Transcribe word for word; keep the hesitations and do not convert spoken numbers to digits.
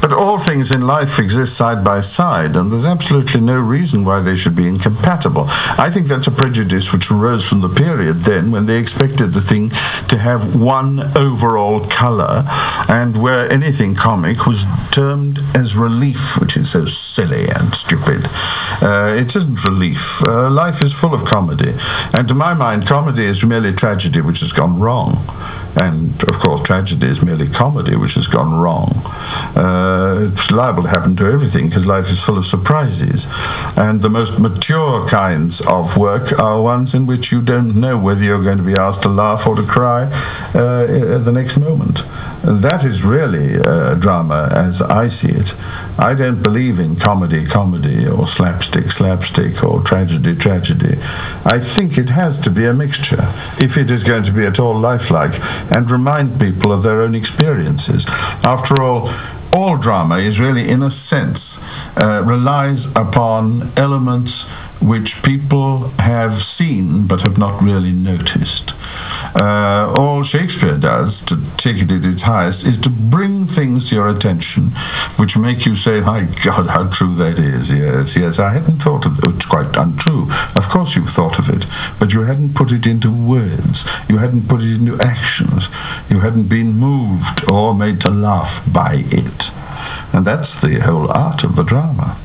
But all things in life exist side by side, and there's absolutely no reason why they should be incompatible. I think that's a prejudice which arose from the period then when they expected the thing to have one overall colour, and where anything comic was termed as relief, which is so silly and stupid. Uh, it isn't relief. Uh, life is full of comedy, and to my mind, comedy is merely tragedy which has gone wrong. And, of course, tragedy is merely comedy which has gone wrong. Uh, it's liable to happen to everything because life is full of surprises. And the most mature kinds of work are ones in which you don't know whether you're going to be asked to laugh or to cry uh, at the next moment. And that is really uh, drama as I see it. I don't believe in comedy, comedy, or slapstick, slapstick, or tragedy, tragedy. I think it has to be a mixture, if it is going to be at all lifelike, and remind people of their own experiences. After all, all drama is really, in a sense, uh, relies upon elements which people have seen but have not really noticed. Uh, all Shakespeare does, to take it at its highest, is to bring things to your attention which make you say, my God, how true that is. Yes, yes, I hadn't thought of it. It's quite untrue. Of course you've thought of it, but you hadn't put it into words. You hadn't put it into actions. You hadn't been moved or made to laugh by it. And that's the whole art of the drama.